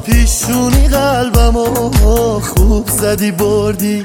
پیشونی قلبمو خوب زدی بردی،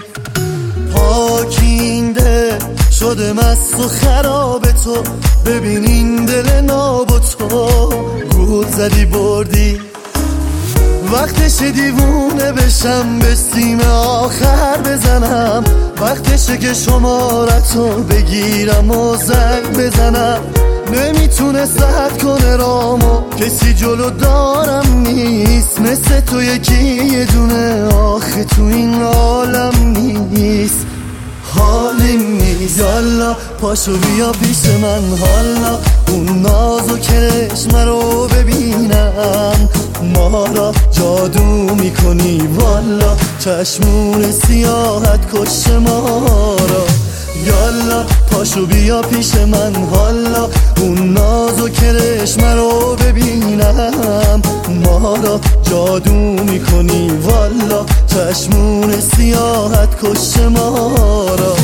پاکینده شده مست و خراب تو، ببین این دل ناب تو گول زدی بردی. وقتشه دیوونه بشم به سیم آخر بزنم، وقتشه که شمارتو بگیرم و زنگ بزنم. نمیتونه سد کنه رامو، کسی جلو دارم نیست مثل تو یکی یه دونه آخه تو این عالم نیست. حالیم نیست یالا پاشو بیا پیش من، حالا اون ناز و کرشم رو ببینم. ما را جادو میکنی والا، چشمون سیاحت کش ما را. یالا پاشو بیا پیش من، حالا اون ناز و کرشم رو ببینم. ما را جادو میکنی والا، چشمون سیاحت کش ما را.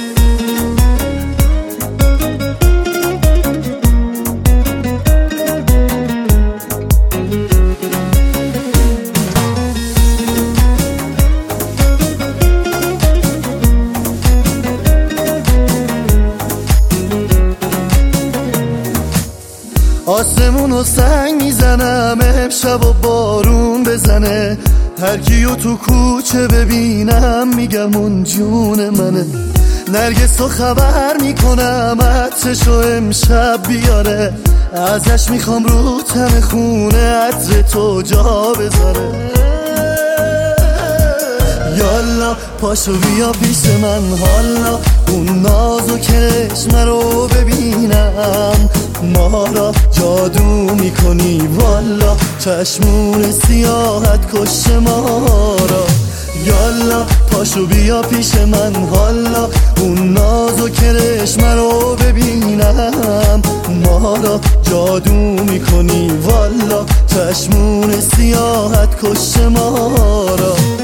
آسمونو سنگ میزنم امشب و بارون بزنه، هر کیو تو کوچه ببینم میگم اون جون منه. نرگسو خبر میکنم عطرشو امشب بیاره، ازش میخوام رو تن خونه عطر تو جا بذاره. یالا پاشو بیا پیش من، حالا اون ناز و کرشم رو ببینم. ما را جادو میکنی والا، چشمون سیاحت کش ما را. یالا پاشو بیا پیش من، حالا اون ناز و کرشم رو ببینم. ما را جادو میکنی والا، چشمون سیاحت کش ما را.